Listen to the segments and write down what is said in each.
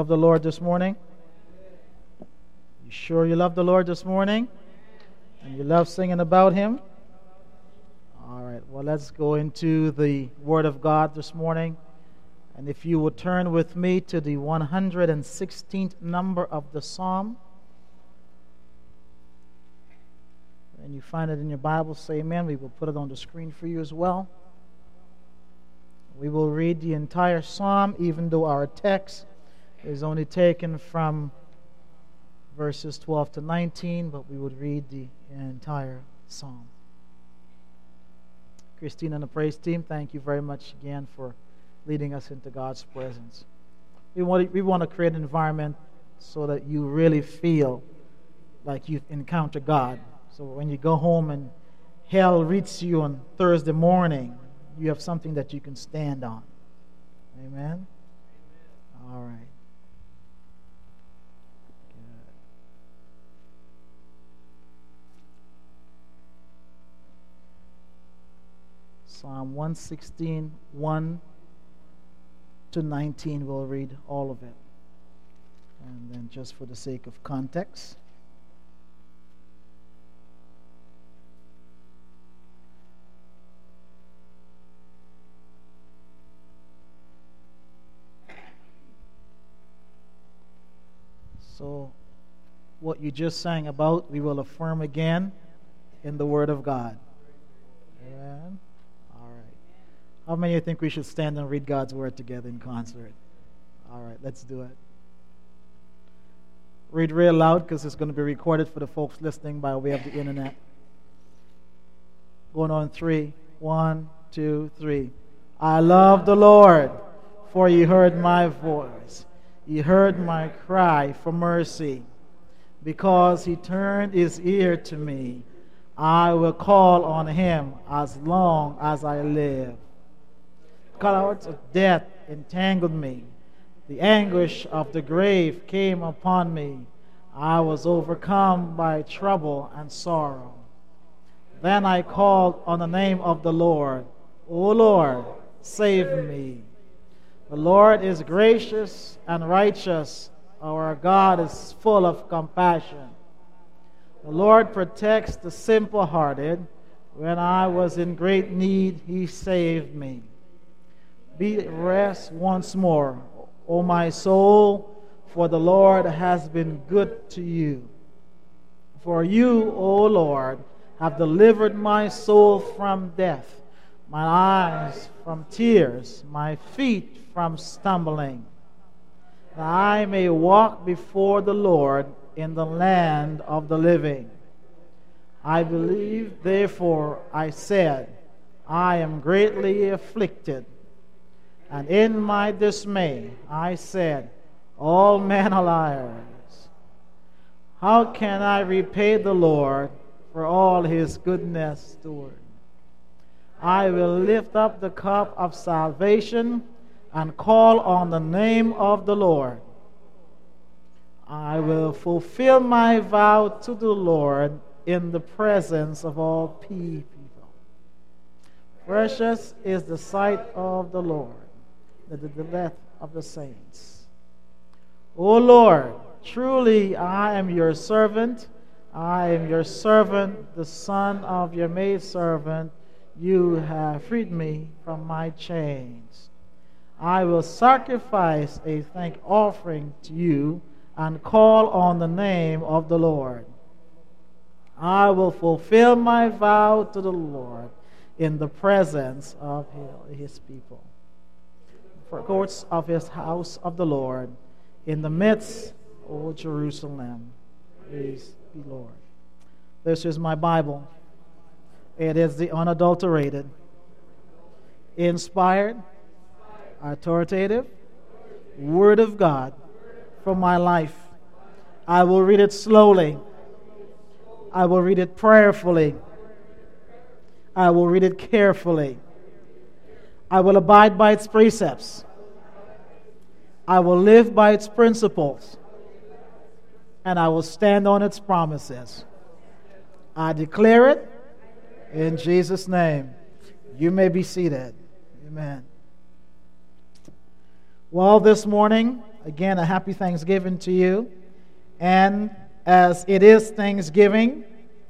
love the Lord this morning? You sure you love the Lord this morning? And you love singing about Him? All right, well, let's go into the Word of God this morning. And if you would turn with me to the 116th number of the Psalm. And you find it in your Bible, say amen. We will put it on the screen for you as well. We will read the entire Psalm, even though our text is only taken from verses 12 to 19, but we would read the entire Psalm. Christine and the praise team, thank you very much again for leading us into God's presence. We want to create an environment so that you really feel like you've encountered God. So when you go home and hell reaches you on Thursday morning, you have something that you can stand on. Amen? All right. Good. Psalm 116, 1 to 19, we'll read all of it. And then just for the sake of context. So, what you just sang about, we will affirm again in the Word of God. Amen. All right. How many of you think we should stand and read God's Word together in concert? All right, let's do it. Read real loud because it's going to be recorded for the folks listening by way of the internet. Going on 3. 1, 2, 3. I love the Lord, for He heard my voice. He heard my cry for mercy. Because He turned His ear to me, I will call on Him as long as I live. Clouds of death entangled me. The anguish of the grave came upon me. I was overcome by trouble and sorrow. Then I called on the name of the Lord. O Lord, save me. The Lord is gracious and righteous. Our God is full of compassion. The Lord protects the simple-hearted. When I was in great need, He saved me. Be at rest once more, O my soul, for the Lord has been good to you. For you, O Lord, have delivered my soul from death, my eyes from tears, my feet from stumbling, that I may walk before the Lord in the land of the living. I believe, therefore I said, I am greatly afflicted. And in my dismay I said, all men are liars. How can I repay the Lord for all His goodness toward me? I will lift up the cup of salvation and call on the name of the Lord. I will fulfill my vow to the Lord in the presence of all people. Precious is the sight of the Lord, the death of the saints. O Lord, truly I am your servant. I am your servant, the son of your maidservant. You have freed me from my chains. I will sacrifice a thank offering to you and call on the name of the Lord. I will fulfill my vow to the Lord in the presence of His people. For courts of His house of the Lord, in the midst, O Jerusalem. Praise the Lord. This is my Bible. It is the unadulterated, inspired, authoritative Word of God for my life. I will read it slowly. I will read it prayerfully. I will read it carefully. I will abide by its precepts. I will live by its principles. And I will stand on its promises. I declare it in Jesus' name. You may be seated. Amen. Well, this morning Again, a happy Thanksgiving to you. And as it is Thanksgiving,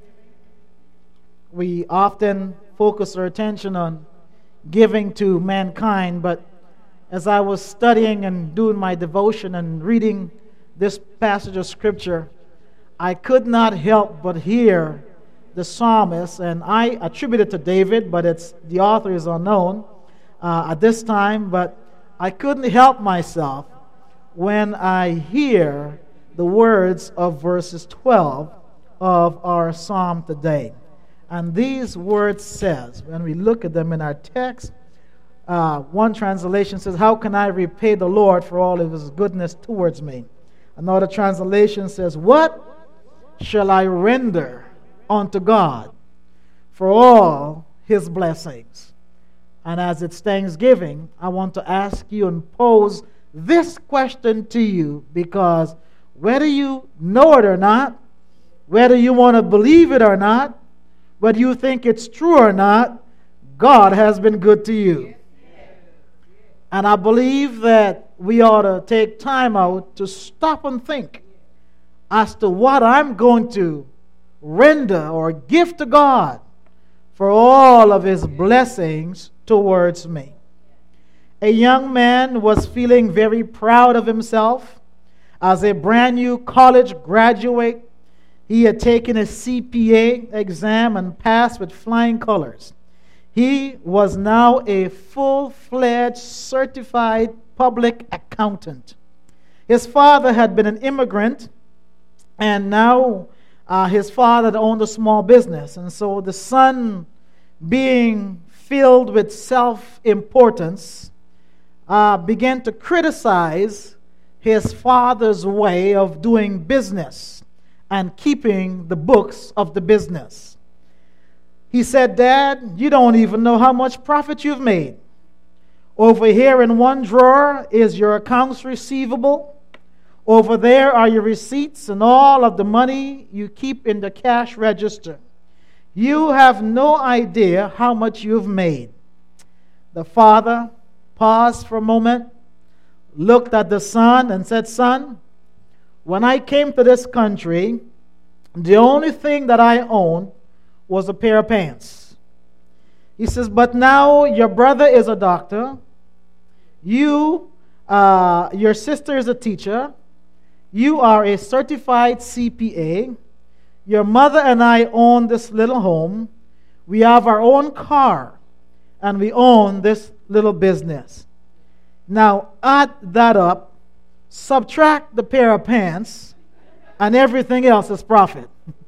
we often focus our attention on giving to mankind. But as I was studying and doing my devotion and reading this passage of Scripture, I could not help but hear the psalmist, and I attribute it to David, but the author is unknown at this time. But I couldn't help myself when I hear the words of verses 12 of our psalm today. And these words says, when we look at them in our text, one translation says, "How can I repay the Lord for all of his goodness towards me?" Another translation says, "What shall I render unto God for all his blessings?" And as it's Thanksgiving, I want to ask you and pose this question to you, because whether you know it or not, whether you want to believe it or not, whether you think it's true or not, God has been good to you. And I believe that we ought to take time out to stop and think as to what I'm going to render or give to God for all of his blessings towards me. A young man was feeling very proud of himself. As a brand new college graduate, he had taken a CPA exam and passed with flying colors. He was now a full-fledged certified public accountant. His father had been an immigrant, and now his father owned a small business. And so the son, being filled with self-importance, began to criticize his father's way of doing business and keeping the books of the business. He said, "Dad, you don't even know how much profit you've made. Over here in one drawer is your accounts receivable. Over there are your receipts and all of the money you keep in the cash register. You have no idea how much you've made." The father paused for a moment, looked at the son and said, "Son, when I came to this country, the only thing that I owned was a pair of pants." He says, "But now your brother is a doctor. Your sister is a teacher. You are a certified CPA. Your mother and I own this little home. We have our own car, and we own this little business. Now add that up, subtract the pair of pants, and everything else is profit."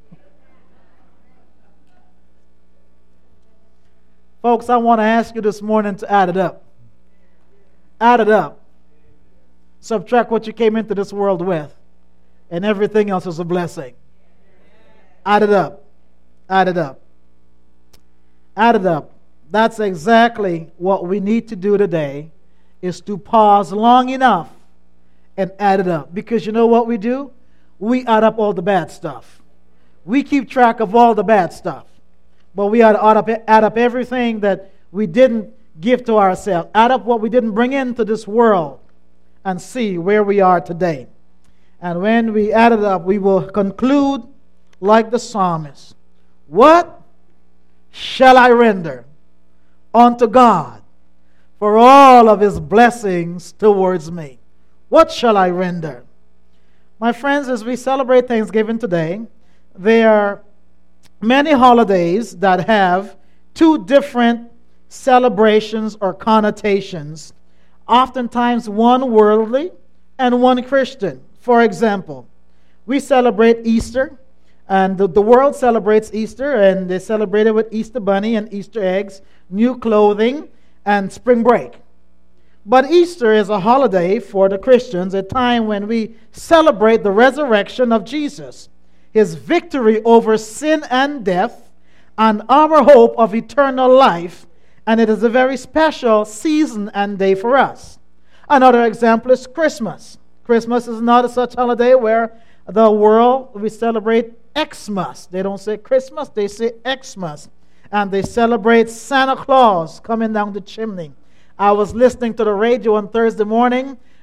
Folks, I want to ask you this morning to add it up. Add it up. Subtract what you came into this world with, and everything else is a blessing. Add it up. Add it up. Add it up. That's exactly what we need to do today, is to pause long enough and add it up. Because you know what we do? We add up all the bad stuff. We keep track of all the bad stuff. But we ought to add up everything that we didn't give to ourselves. Add up what we didn't bring into this world and see where we are today. And when we add it up, we will conclude like the psalmist. What shall I render unto God for all of his blessings towards me? What shall I render? My friends, as we celebrate Thanksgiving today, there are many holidays that have two different celebrations or connotations, oftentimes one worldly and one Christian. For example, we celebrate Easter, and the world celebrates Easter, and they celebrate it with Easter bunny and Easter eggs, new clothing, and spring break. But Easter is a holiday for the Christians, a time when we celebrate the resurrection of Jesus, his victory over sin and death, and our hope of eternal life. And it is a very special season and day for us. Another example is Christmas. Christmas is not such holiday where the world, we celebrate Xmas. They don't say Christmas, they say Xmas. And they celebrate Santa Claus coming down the chimney. I was listening to the radio on Thursday morning,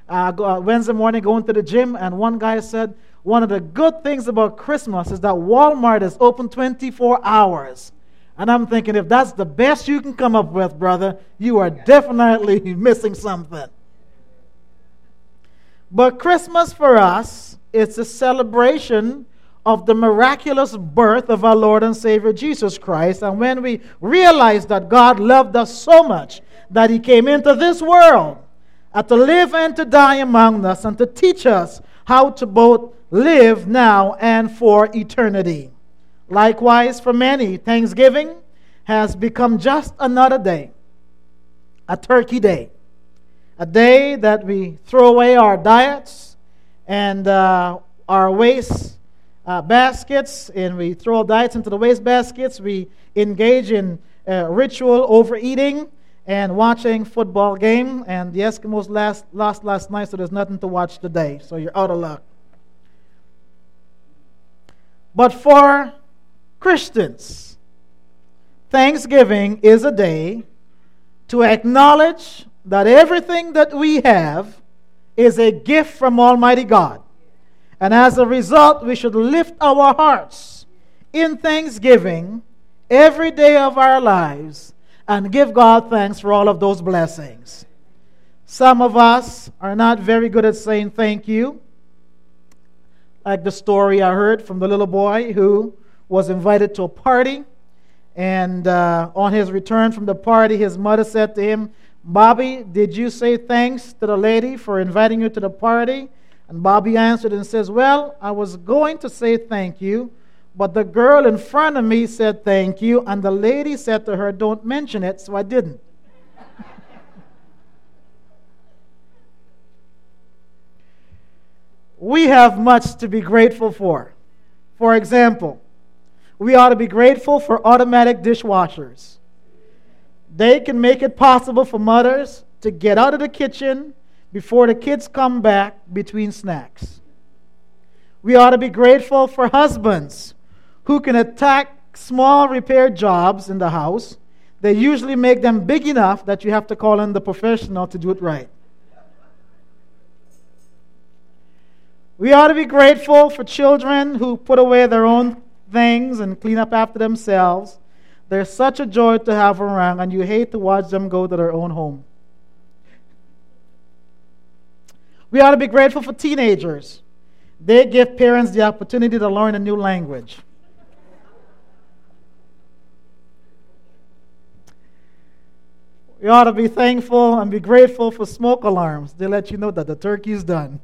Wednesday morning going to the gym, and one guy said, one of the good things about Christmas is that Walmart is open 24 hours. And I'm thinking, if that's the best you can come up with, brother, you are definitely missing something. But Christmas for us is a celebration of the miraculous birth of our Lord and Savior Jesus Christ. And when we realize that God loved us so much that He came into this world to live and to die among us and to teach us how to both live now and for eternity. Likewise, for many, Thanksgiving has become just another day, a turkey day, a day that we throw away our diets and our waste baskets, and we throw diets into the waste baskets. We engage in ritual overeating and watching football game, and the Eskimos lost last night, so there's nothing to watch today, so you're out of luck. But for Christians, Thanksgiving is a day to acknowledge that everything that we have is a gift from Almighty God. And as a result, we should lift our hearts in thanksgiving every day of our lives and give God thanks for all of those blessings. Some of us are not very good at saying thank you. Like the story I heard from the little boy who was invited to a party, and on his return from the party, his mother said to him, "Bobby, did you say thanks to the lady for inviting you to the party?" And Bobby answered and says, "Well, I was going to say thank you, but the girl in front of me said thank you, and the lady said to her, 'Don't mention it,' so I didn't." We have much to be grateful for. For example, we ought to be grateful for automatic dishwashers. They can make it possible for mothers to get out of the kitchen before the kids come back between snacks. We ought to be grateful for husbands who can attack small repair jobs in the house. They usually make them big enough that you have to call in the professional to do it right. We ought to be grateful for children who put away their own things and clean up after themselves. They're such a joy to have around, and you hate to watch them go to their own home. We ought to be grateful for teenagers. They give parents the opportunity to learn a new language. We ought to be thankful and be grateful for smoke alarms. They let you know that the turkey is done.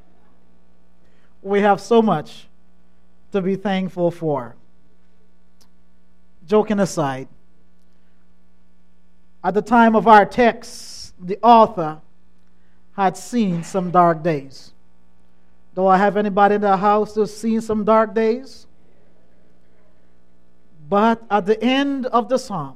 We have so much to be thankful for. Joking aside, at the time of our text, the author had seen some dark days. Do I have anybody in the house who's seen some dark days? But at the end of the psalm,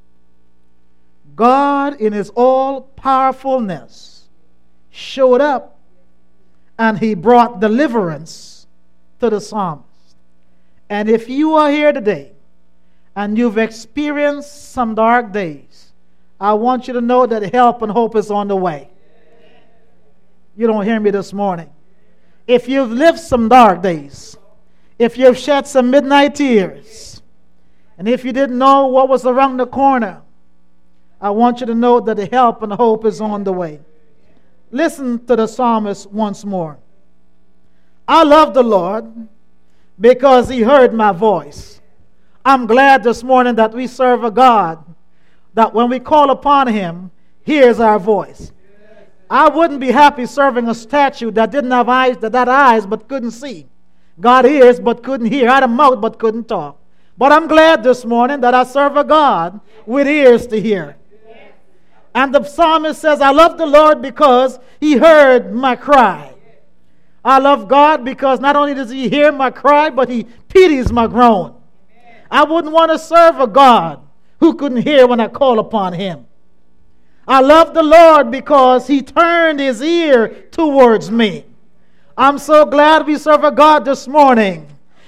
God in His all-powerfulness showed up, and He brought deliverance to the psalmist. And if you are here today and you've experienced some dark days, I want you to know that help and hope is on the way. You don't hear me this morning. If you've lived some dark days, if you've shed some midnight tears, and if you didn't know what was around the corner, I want you to know that the help and hope is on the way. Listen to the psalmist once more. I love the Lord because He heard my voice. I'm glad this morning that we serve a God that when we call upon Him, hears our voice. I wouldn't be happy serving a statue that didn't have eyes, that had eyes but couldn't see. God hears but couldn't hear, had a mouth but couldn't talk. But I'm glad this morning that I serve a God with ears to hear. And the psalmist says, I love the Lord because He heard my cry. I love God because not only does He hear my cry, but He pities my groan. I wouldn't want to serve a God who couldn't hear when I call upon Him. I love the Lord because He turned His ear towards me. I'm so glad we serve a God this morning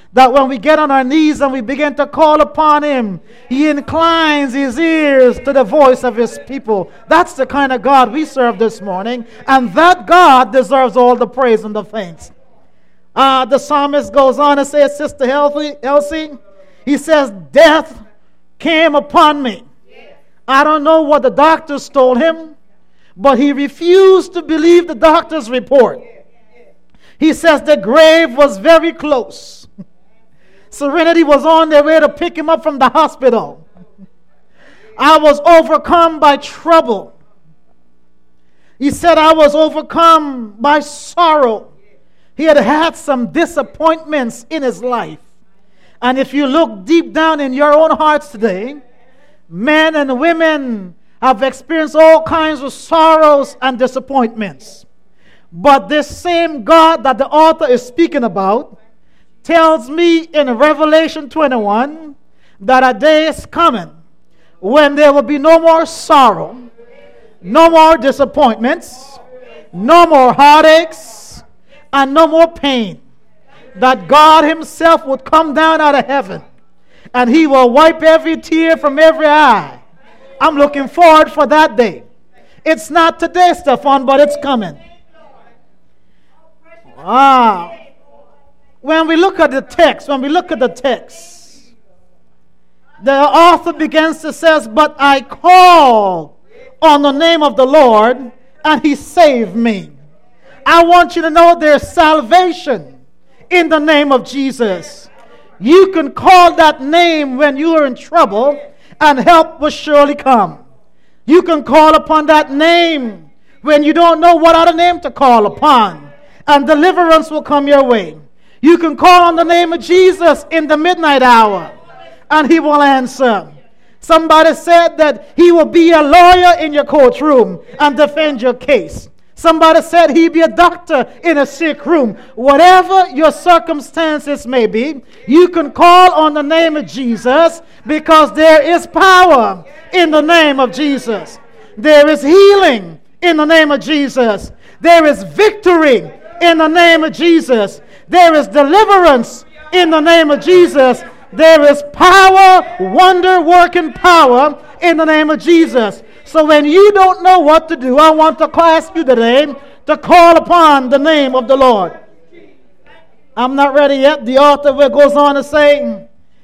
that when we get on our knees and we begin to call upon Him, He inclines His ears to the voice of His people. That's the kind of God we serve this morning, and that God deserves all the praise and the thanks. The psalmist goes on and says, Sister Elsie, he says, death came upon me. I don't know what the doctors told him, but he refused to believe the doctor's report. He says the grave was very close. Serenity was on their way to pick him up from the hospital. I was overcome by trouble. He said, I was overcome by sorrow. He had had some disappointments in his life. And if you look deep down in your own hearts today, men and women have experienced all kinds of sorrows and disappointments. But this same God that the author is speaking about tells me in Revelation 21 that a day is coming when there will be no more sorrow, no more disappointments, no more heartaches, and no more pain. That God Himself would come down out of heaven and He will wipe every tear from every eye. I'm looking forward for that day. It's not today, Stefan, but it's coming. When we look at the text, the author begins to say, but I called on the name of the Lord and He saved me. I want you to know there's salvation in the name of Jesus. You can call that name when you are in trouble and help will surely come. You can call upon that name when you don't know what other name to call upon, and deliverance will come your way. You can call on the name of Jesus in the midnight hour, and He will answer. Somebody said that He will be a lawyer in your courtroom and defend your case. Somebody said He'd be a doctor in a sick room. Whatever your circumstances may be, you can call on the name of Jesus, because there is power in the name of Jesus. There is healing in the name of Jesus. There is victory in the name of Jesus. There is deliverance in the name of Jesus. There is power, wonder-working power in the name of Jesus. So when you don't know what to do, I want to ask you today to call upon the name of the Lord. I'm not ready yet. The author goes on to say,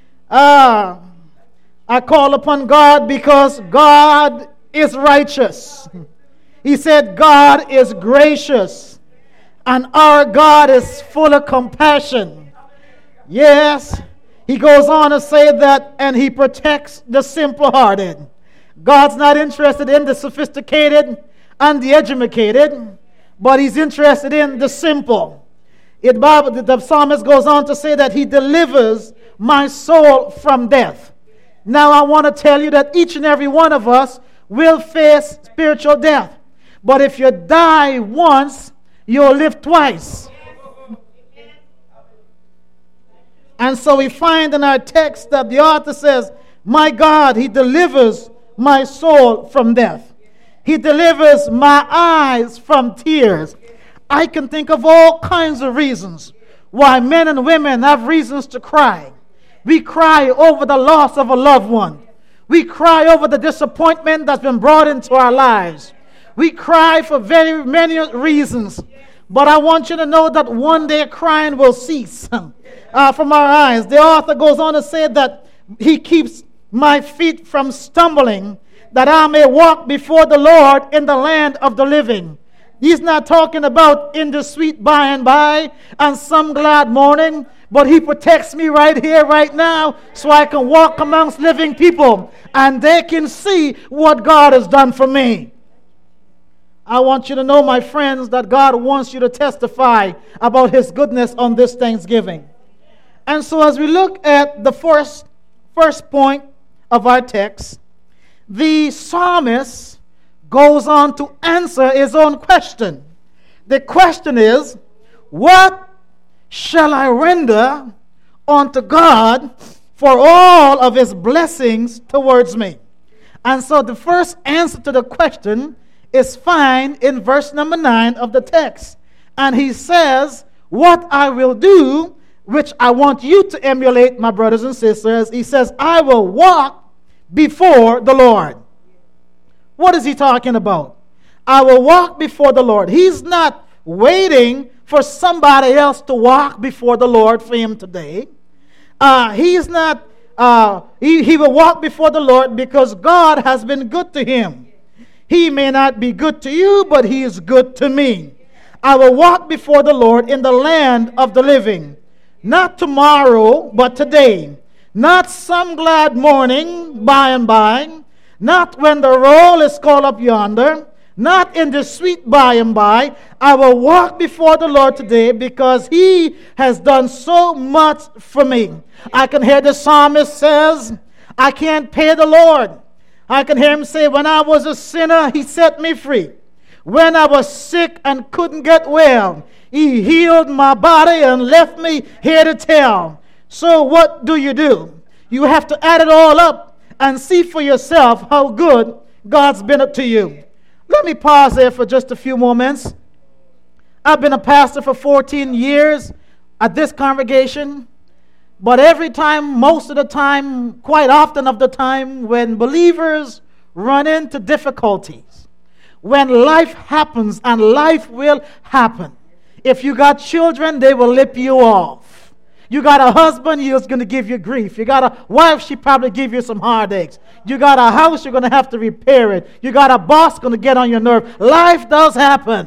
I call upon God because God is righteous. He said God is gracious, and our God is full of compassion. Yes, he goes on to say that, and He protects the simple-hearted. God's not interested in the sophisticated and the educated, but He's interested in the simple. The psalmist goes on to say that He delivers my soul from death. Now I want to tell you that each and every one of us will face spiritual death. But if you die once, you'll live twice. And so we find in our text that the author says, my God, He delivers my soul from death. He delivers my eyes from tears. I can think of all kinds of reasons why men and women have reasons to cry. We cry over the loss of a loved one. We cry over the disappointment that's been brought into our lives. We cry for very many reasons. But I want you to know that one day crying will cease from our eyes. The author goes on to say that He keeps my feet from stumbling, that I may walk before the Lord in the land of the living. He's not talking about in the sweet by and by and some glad morning, but He protects me right here, right now, so I can walk amongst living people and they can see what God has done for me. I want you to know, my friends, that God wants you to testify about His goodness on this Thanksgiving. And so as we look at the first point of our text, the psalmist goes on to answer his own question. The question is, what shall I render unto God for all of His blessings towards me? And so the first answer to the question is found in verse number 9 of the text. And he says, what I will do, which I want you to emulate, my brothers and sisters. He says, I will walk before the Lord. What is he talking about? I will walk before the Lord. He's not waiting for somebody else to walk before the Lord for him today. He will walk before the Lord because God has been good to him. He may not be good to you, but he is good to me. I will walk before the Lord in the land of the living. Not tomorrow, but today. Not some glad morning by and by. Not when the roll is called up yonder. Not in the sweet by and by. I will walk before the Lord today because he has done so much for me. I can hear the psalmist says, I can't pay the Lord. I can hear him say, when I was a sinner, he set me free. When I was sick and couldn't get well, he healed my body and left me here to tell. So what do? You have to add it all up and see for yourself how good God's been to you. Let me pause there for just a few moments. I've been a pastor for 14 years at this congregation. But every time, most of the time, quite often of the time, when believers run into difficulties, when life happens, and life will happen. If you got children, they will lip you off. You got a husband, he's going to give you grief. You got a wife, she probably give you some heartaches. You got a house, you're going to have to repair it. You got a boss going to get on your nerve. Life does happen.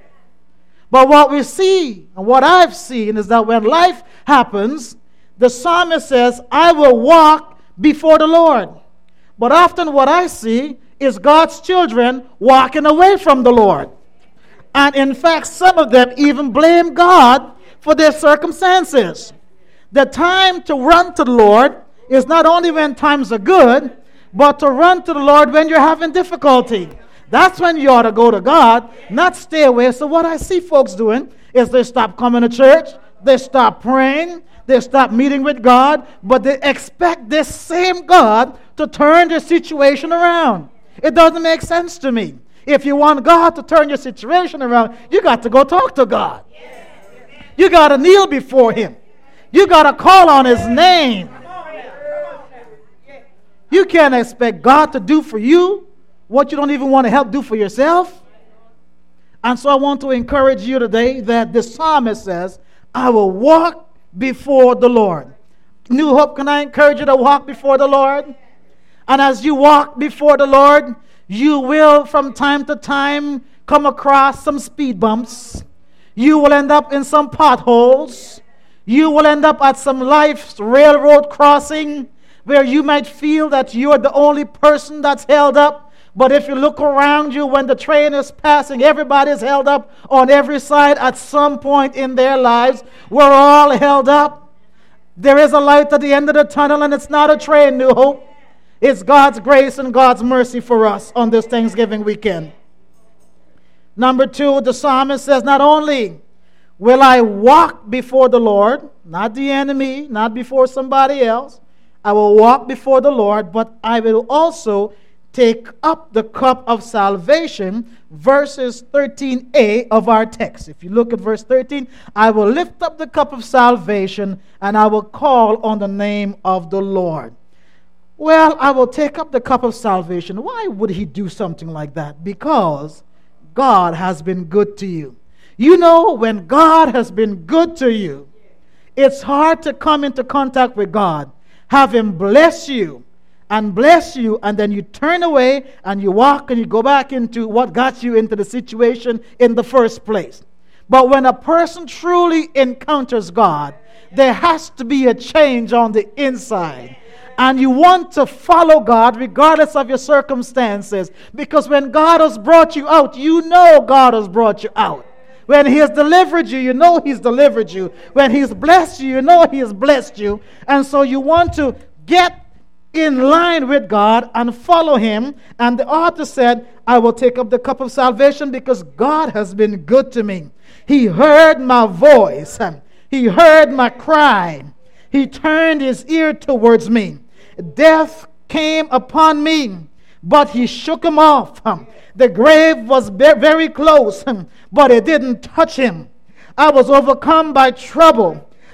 But what we see, and what I've seen, is that when life happens, the psalmist says, I will walk before the Lord. But often what I see is God's children walking away from the Lord. And in fact, some of them even blame God for their circumstances. The time to run to the Lord is not only when times are good, but to run to the Lord when you're having difficulty. That's when you ought to go to God, not stay away. So what I see folks doing is they stop coming to church, they stop praying, they stop meeting with God, but they expect this same God to turn their situation around. It doesn't make sense to me. If you want God to turn your situation around, you got to go talk to God. You got to kneel before him. You got to call on his name. You can't expect God to do for you what you don't even want to help do for yourself. And so I want to encourage you today that the psalmist says, I will walk before the Lord. New Hope, can I encourage you to walk before the Lord? And as you walk before the Lord, you will from time to time come across some speed bumps. You will end up in some potholes. You will end up at some life's railroad crossing where you might feel that you are the only person that's held up. But if you look around you when the train is passing, everybody's held up on every side at some point in their lives. We're all held up. There is a light at the end of the tunnel, and it's not a train, New Hope. It's God's grace and God's mercy for us on this Thanksgiving weekend. Number 2, the psalmist says, not only will I walk before the Lord, not the enemy, not before somebody else, I will walk before the Lord, but I will also take up the cup of salvation, verses 13a of our text. If you look at verse 13, I will lift up the cup of salvation and I will call on the name of the Lord. Well, I will take up the cup of salvation. Why would he do something like that? Because God has been good to you. You know, when God has been good to you, it's hard to come into contact with God, have him bless you, and then you turn away and you walk and you go back into what got you into the situation in the first place. But when a person truly encounters God, there has to be a change on the inside. And you want to follow God regardless of your circumstances. Because when God has brought you out, you know God has brought you out. When he has delivered you, you know he's delivered you. When he's blessed you, you know he has blessed you. And so you want to get in line with God and follow him. And the author said, I will take up the cup of salvation because God has been good to me. He heard my voice. He heard my cry. He turned his ear towards me. Death came upon me, but he shook him off. The grave was very close, but it didn't touch him. I was overcome by trouble.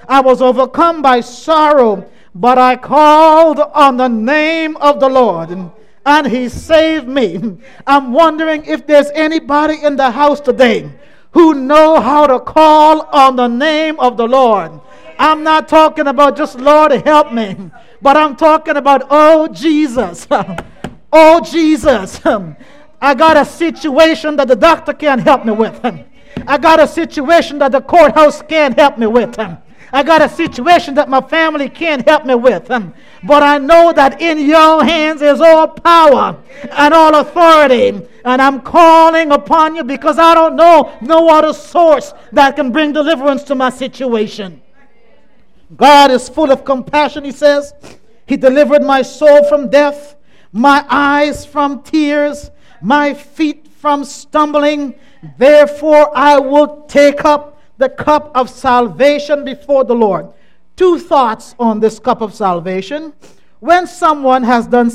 I was overcome by sorrow, but I called on the name of the Lord, and he saved me. I'm wondering if there's anybody in the house today who know how to call on the name of the Lord. I'm not talking about just Lord help me, but I'm talking about, oh Jesus, oh Jesus, I got a situation that the doctor can't help me with. I got a situation that the courthouse can't help me with. I got a situation that my family can't help me with. But I know that in your hands is all power and all authority. And I'm calling upon you because I don't know no other source that can bring deliverance to my situation. God is full of compassion, he says. He delivered my soul from death, my eyes from tears, my feet from stumbling. Therefore, I will take up the cup of salvation before the Lord. Two thoughts on this cup of salvation. When someone has done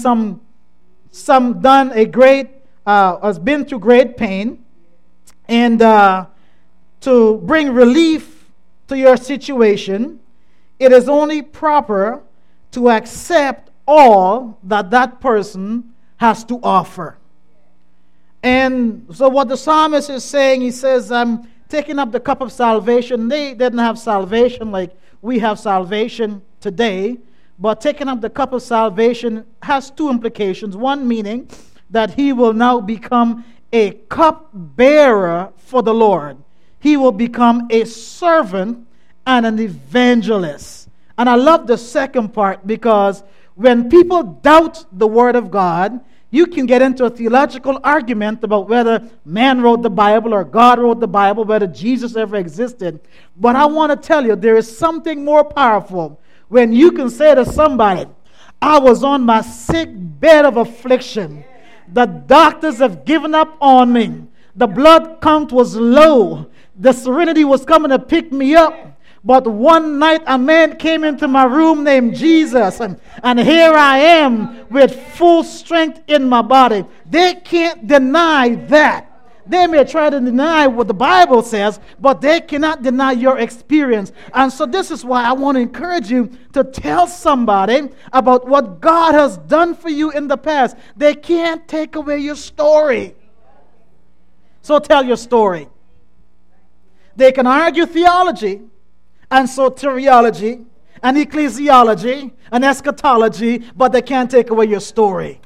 has been through great pain, and to bring relief to your situation, it is only proper to accept all that that person has to offer. And so what the psalmist is saying, he says, I'm taking up the cup of salvation. They didn't have salvation like we have salvation today, but taking up the cup of salvation has two implications. One meaning that he will now become a cup bearer for the Lord. He will become a servant and an evangelist. And I love the second part, because when people doubt the Word of God, you can get into a theological argument about whether man wrote the Bible or God wrote the Bible, whether Jesus ever existed. But I want to tell you, there is something more powerful when you can say to somebody, I was on my sick bed of affliction. The doctors have given up on me. The blood count was low. The serenity was coming to pick me up. But one night a man came into my room named Jesus, and here I am with full strength in my body. They can't deny that. They may try to deny what the Bible says, but they cannot deny your experience. And so this is why I want to encourage you to tell somebody about what God has done for you in the past. They can't take away your story. So tell your story. They can argue theology, and soteriology, and ecclesiology, and eschatology, but they can't take away your story.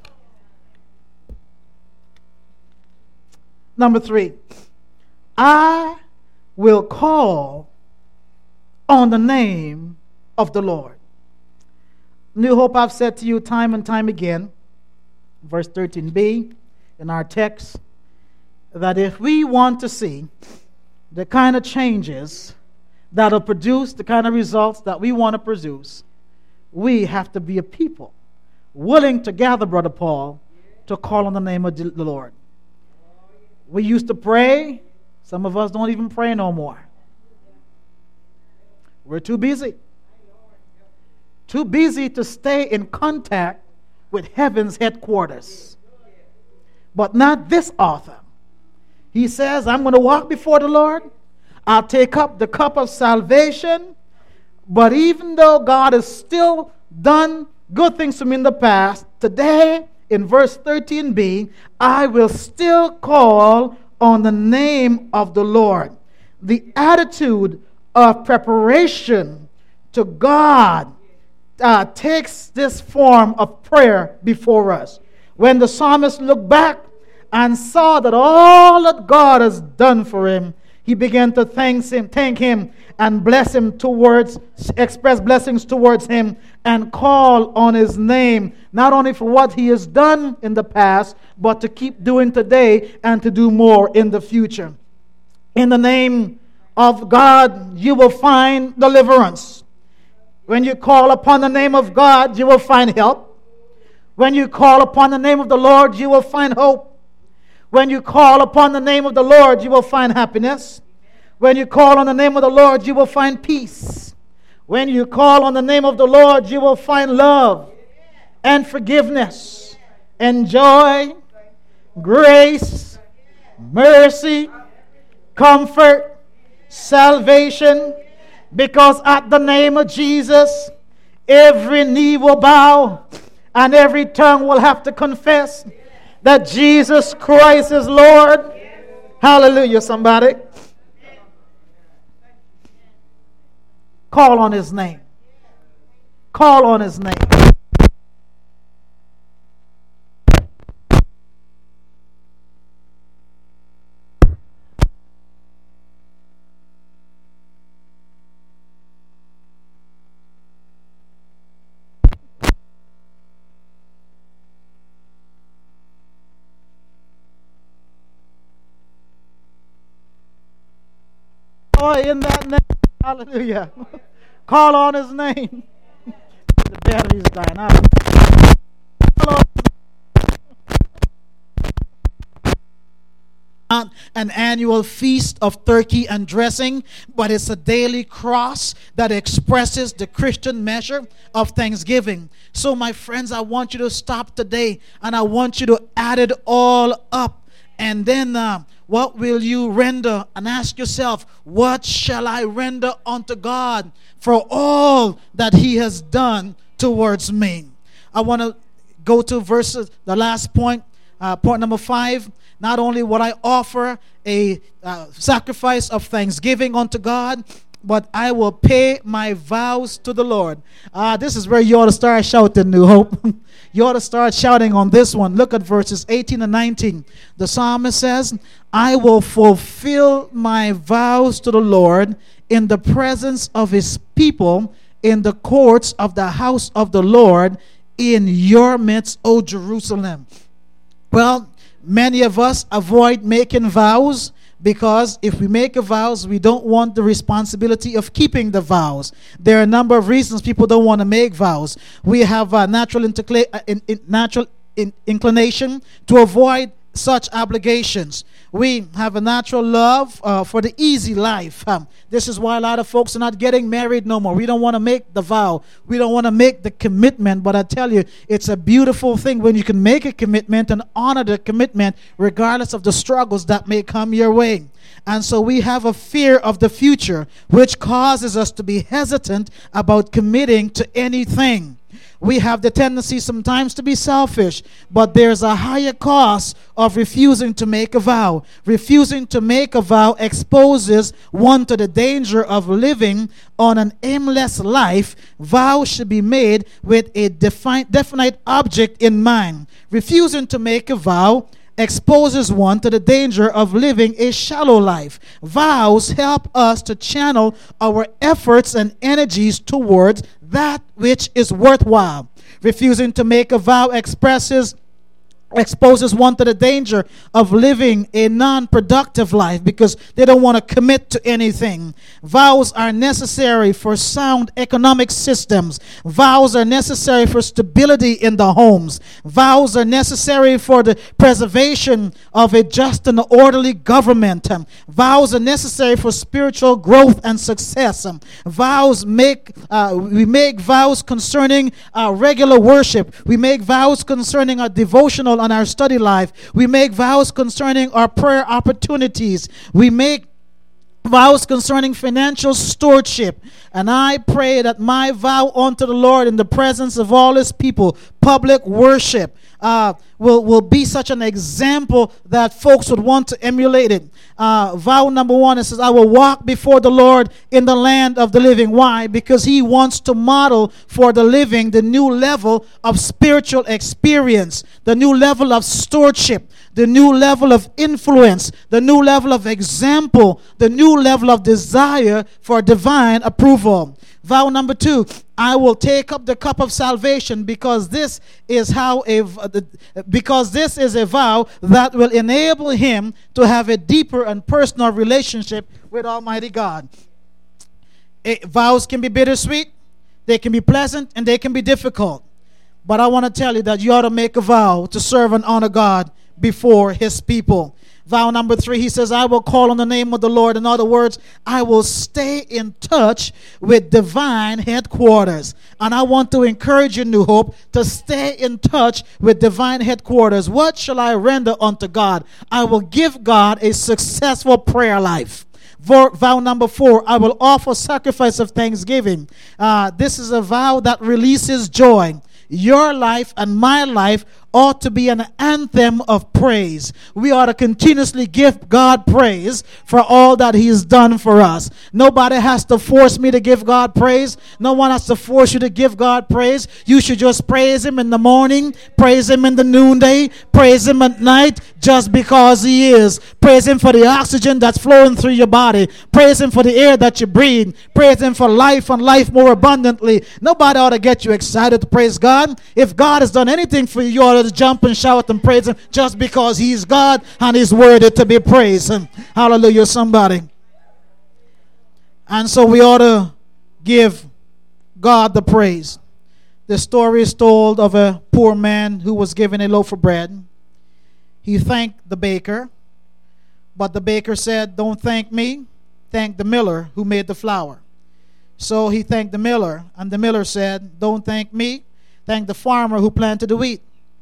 Number 3, I will call on the name of the Lord. New Hope, I've said to you time and time again, verse 13b in our text, that if we want to see the kind of changes that'll produce the kind of results that we want to produce, we have to be a people willing to gather, Brother Paul, to call on the name of the Lord. We used to pray. Some of us don't even pray no more. We're too busy. Too busy to stay in contact with heaven's headquarters. But not this author. He says, I'm going to walk before the Lord. I'll take up the cup of salvation. But even though God has still done good things for me in the past, today, in verse 13b, I will still call on the name of the Lord. The attitude of preparation to God takes this form of prayer before us. When the psalmist looked back and saw that all that God has done for him, he began to thank him and bless him express blessings towards him and call on his name, not only for what he has done in the past, but to keep doing today and to do more in the future. In the name of God, you will find deliverance. When you call upon the name of God, you will find help. When you call upon the name of the Lord, you will find hope. When you call upon the name of the Lord, you will find happiness. When you call on the name of the Lord, you will find peace. When you call on the name of the Lord, you will find love and forgiveness and joy, grace, mercy, comfort, salvation, Because at the name of Jesus, every knee will bow and every tongue will have to confess that Jesus Christ is Lord. Hallelujah, somebody. Call on his name. Call on his name. In that name. Hallelujah. Call on his name. The battery's dying out. Not an annual feast of turkey and dressing, but it's a daily cross that expresses the Christian measure of thanksgiving. So, my friends, I want you to stop today and I want you to add it all up. And then what will you render? And ask yourself, what shall I render unto God for all that he has done towards me? I want to go to the last point, point number 5. Not only will I offer a sacrifice of thanksgiving unto God, but I will pay my vows to the Lord. This is where you ought to start shouting, New Hope. You ought to start shouting on this one. Look at verses 18 and 19. The psalmist says, I will fulfill my vows to the Lord in the presence of his people, in the courts of the house of the Lord, in your midst, O Jerusalem. Well, many of us avoid making vows because if we make a vows, we don't want the responsibility of keeping the vows. There are a number of reasons people don't want to make vows. We have a natural inclination to avoid such obligations. We have a natural love for the easy life. This is why a lot of folks are not getting married no more. We don't want to make the vow. We don't want to make the commitment. But I tell you, it's a beautiful thing when you can make a commitment and honor the commitment regardless of the struggles that may come your way. And so we have a fear of the future, which causes us to be hesitant about committing to anything. We have the tendency sometimes to be selfish, but there's a higher cost of refusing to make a vow. Refusing to make a vow exposes one to the danger of living on an aimless life. Vows should be made with a definite object in mind. Refusing to make a vow exposes one to the danger of living a shallow life. Vows help us to channel our efforts and energies towards that which is worthwhile. Refusing to make a vow exposes one to the danger of living a non-productive life because they don't want to commit to anything. Vows are necessary for sound economic systems. Vows are necessary for stability in the homes. Vows are necessary for the preservation of a just and orderly government. Vows are necessary for spiritual growth and success. We make vows concerning our regular worship. We make vows concerning our devotional on our study life. We make vows concerning our prayer opportunities. We make vows concerning financial stewardship. And I pray that my vow unto the Lord in the presence of all his people, public worship, will be such an example that folks would want to emulate it. Vow number 1, it says, I will walk before the Lord in the land of the living. Why? Because he wants to model for the living the new level of spiritual experience, the new level of stewardship, the new level of influence, the new level of example, the new level of desire for divine approval. Vow number 2, I will take up the cup of salvation because this is a vow that will enable him to have a deeper and personal relationship with Almighty God. Vows can be bittersweet, they can be pleasant, and they can be difficult. But I want to tell you that you ought to make a vow to serve and honor God before his people. Vow number 3, he says, I will call on the name of the Lord. In other words, I will stay in touch with divine headquarters. And I want to encourage you, New Hope, to stay in touch with divine headquarters. What shall I render unto God? I will give God a successful prayer life. Vow number 4, I will offer sacrifice of thanksgiving. This is a vow that releases joy. Your life and my life ought to be an anthem of praise. We ought to continuously give God praise for all that He has done for us. Nobody has to force me to give God praise. No one has to force you to give God praise. You should just praise Him in the morning, praise Him in the noonday, praise Him at night, just because He is. Praise Him for the oxygen that's flowing through your body. Praise Him for the air that you breathe. Praise Him for life and life more abundantly. Nobody ought to get you excited to praise God. If God has done anything for you, you ought to jump and shout and praise Him just because He's God and He's worthy to be praised. Hallelujah, somebody. And so we ought to give God the praise. The story is told of a poor man who was given a loaf of bread. He thanked the baker, but the baker said, "Don't thank me, thank the miller who made the flour." So he thanked the miller, and the miller said, "Don't thank me, thank the farmer who planted the wheat."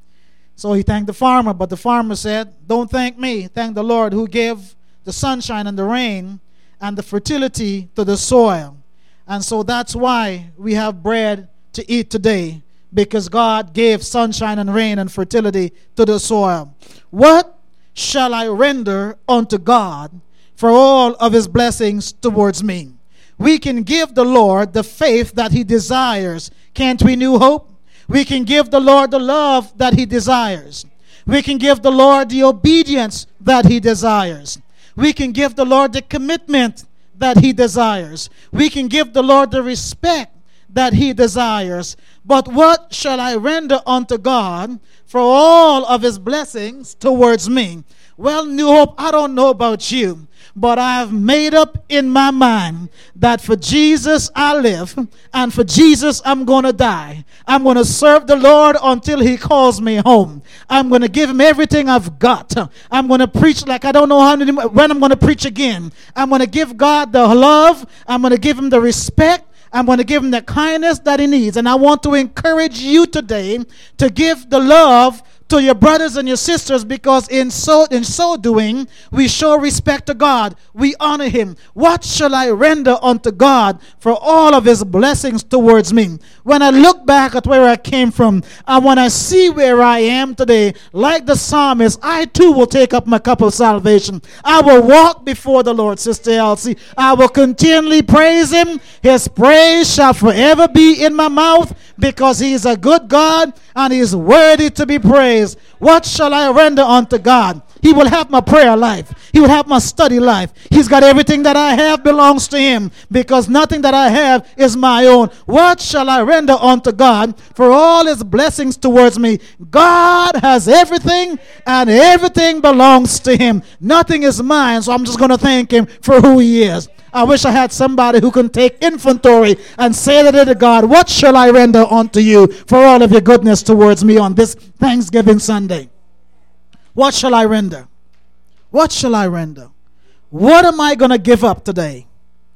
So he thanked the farmer, but the farmer said, "Don't thank me, thank the Lord who gave the sunshine and the rain and the fertility to the soil." And so that's why we have bread to eat today, because God gave sunshine and rain and fertility to the soil. What shall I render unto God for all of His blessings towards me? We can give the Lord the faith that He desires. Can't we, New Hope? We can give the Lord the love that He desires. We can give the Lord the obedience that He desires. We can give the Lord the commitment that He desires. We can give the Lord the respect that He desires. But what shall I render unto God for all of His blessings towards me? Well, New Hope, I don't know about you, but I have made up in my mind that for Jesus I live, and for Jesus I'm going to die. I'm going to serve the Lord until He calls me home. I'm going to give Him everything I've got. I'm going to preach like I don't know when I'm going to preach again. I'm going to give God the love. I'm going to give Him the respect. I'm going to give Him the kindness that He needs. And I want to encourage you today to give the love to your brothers and your sisters, because in so doing, we show respect to God. We honor Him. What shall I render unto God for all of His blessings towards me? When I look back at where I came from, and when I see where I am today, like the psalmist, I too will take up my cup of salvation. I will walk before the Lord, Sister Elsie. I will continually praise Him. His praise shall forever be in my mouth, because He is a good God and He is worthy to be praised. What shall I render unto God? He will have my prayer life. He will have my study life. He's got everything that I have belongs to Him, because nothing that I have is my own. What shall I render unto God for all His blessings towards me? God has everything, and everything belongs to Him. Nothing is mine, so I'm just going to thank Him for who He is. I wish I had somebody who can take inventory and say that to God, what shall I render unto you for all of your goodness towards me on this Thanksgiving Sunday? What shall I render? What shall I render? What am I going to give up today?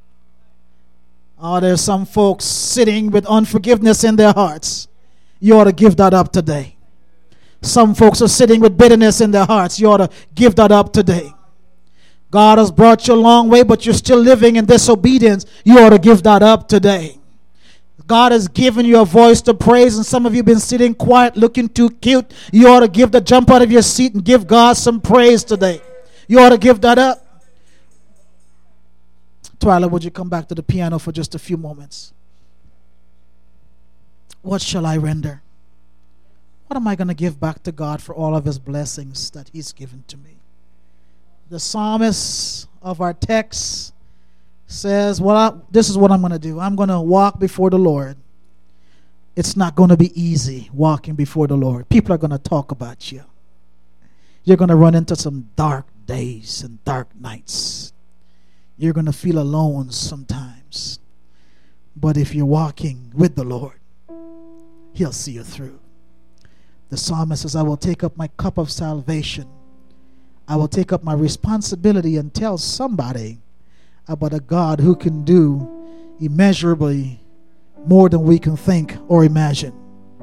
Oh, there's some folks sitting with unforgiveness in their hearts. You ought to give that up today. Some folks are sitting with bitterness in their hearts. You ought to give that up today. God has brought you a long way, but you're still living in disobedience. You ought to give that up today. God has given you a voice to praise, and some of you have been sitting quiet, looking too cute. You ought to jump out of your seat and give God some praise today. You ought to give that up. Twyla, would you come back to the piano for just a few moments? What shall I render? What am I going to give back to God for all of His blessings that He's given to me? The psalmist of our text says, this is what I'm going to do. I'm going to walk before the Lord. It's not going to be easy walking before the Lord. People are going to talk about you. You're going to run into some dark days and dark nights. You're going to feel alone sometimes. But if you're walking with the Lord, He'll see you through. The psalmist says, I will take up my cup of salvation. I will take up my responsibility and tell somebody about a God who can do immeasurably more than we can think or imagine.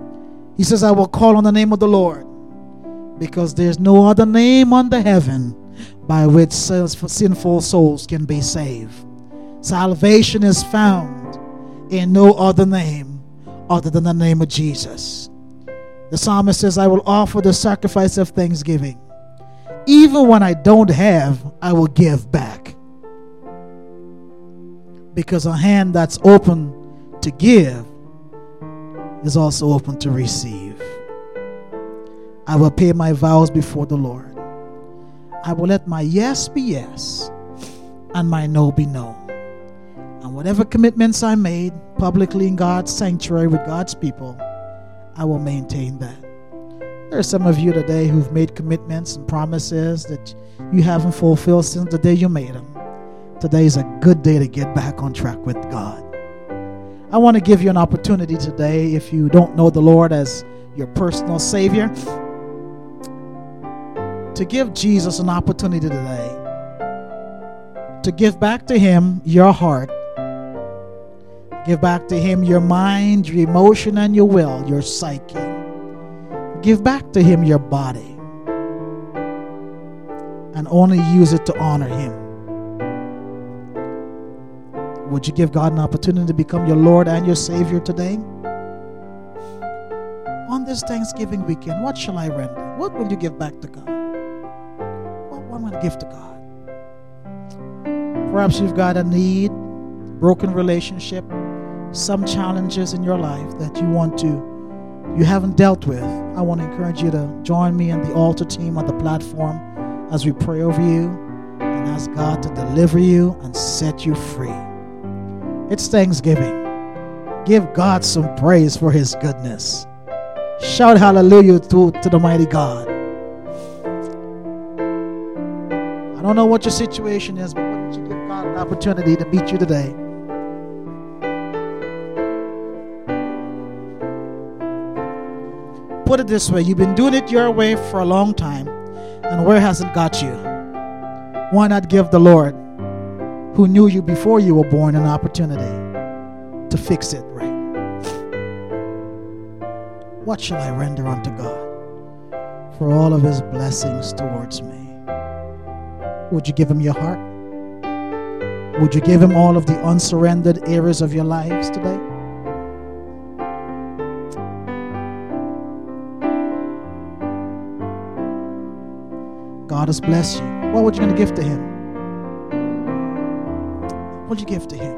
He says, I will call on the name of the Lord, because there's no other name under heaven by which sinful souls can be saved. Salvation is found in no other name other than the name of Jesus. The psalmist says, I will offer the sacrifice of thanksgiving. Even when I don't have, I will give back. Because a hand that's open to give is also open to receive. I will pay my vows before the Lord. I will let my yes be yes and my no be no. And whatever commitments I made publicly in God's sanctuary with God's people, I will maintain that. There are some of you today who've made commitments and promises that you haven't fulfilled since the day you made them. Today is a good day to get back on track with God. I want to give you an opportunity today, if you don't know the Lord as your personal Savior, to give Jesus an opportunity today to give back to Him your heart, give back to Him your mind, your emotion, and your will, your psyche. Give back to Him your body and only use it to honor Him. Would you give God an opportunity to become your Lord and your Savior today? On this Thanksgiving weekend, what shall I render? What will you give back to God? What will I give to God? Perhaps you've got a need, broken relationship, some challenges in your life that you haven't dealt with. I want to encourage you to join me and the altar team on the platform as we pray over you and ask God to deliver you and set you free. It's Thanksgiving. Give God some praise for His goodness. Shout hallelujah to the mighty God. I don't know what your situation is, but why don't you give God an opportunity to meet you today? Put it this way, you've been doing it your way for a long time, and where has it got you? Why not give the Lord, who knew you before you were born, an opportunity to fix it right? What shall I render unto God for all of His blessings towards me? Would you give Him your heart? Would you give Him all of the unsurrendered areas of your lives today? God has blessed you. What would you going to give to Him? What would you give to Him?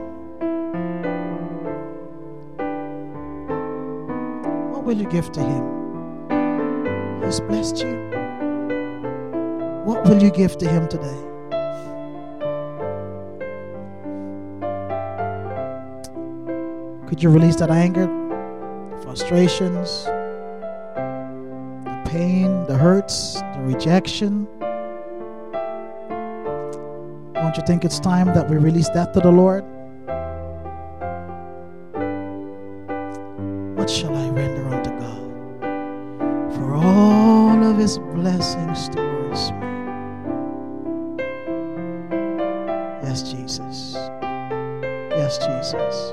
What will you give to Him? He's blessed you. What will you give to Him today? Could you release that anger, frustrations, the pain, the hurts, the rejection? Don't you think it's time that we release that to the Lord? What shall I render unto God for all of His blessings towards me? Yes, Jesus. Yes, Jesus.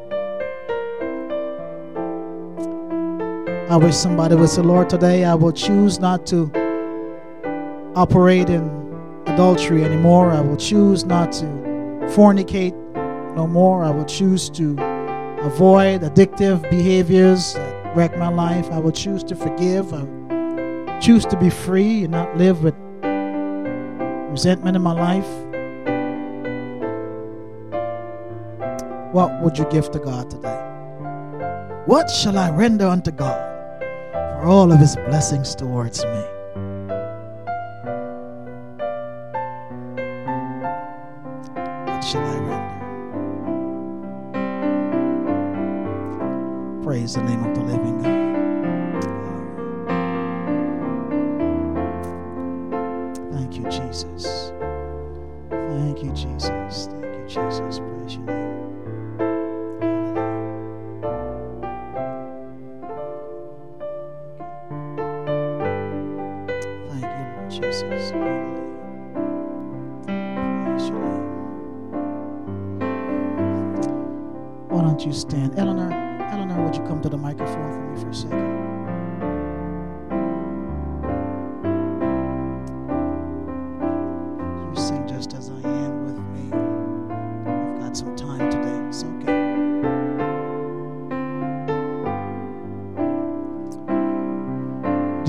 I wish somebody would say, Lord, today I will choose not to operate in adultery anymore. I will choose not to fornicate no more. I will choose to avoid addictive behaviors that wreck my life. I will choose to forgive. I will choose to be free and not live with resentment in my life. What would you give to God today? What shall I render unto God for all of His blessings towards me? Shall I render? Praise the name of the living God. Thank you, Jesus. Thank you, Jesus. Thank you, Jesus. Praise your name. Thank you, Lord Jesus. Praise your name. Why don't you stand? Eleanor, would you come to the microphone for me for a second?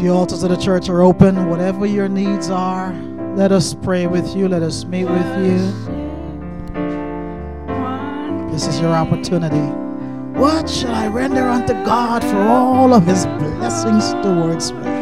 The altars of the church are open. Whatever your needs are, let us pray with you. Let us meet with you. This is your opportunity. What shall I render unto God for all of his blessings towards me?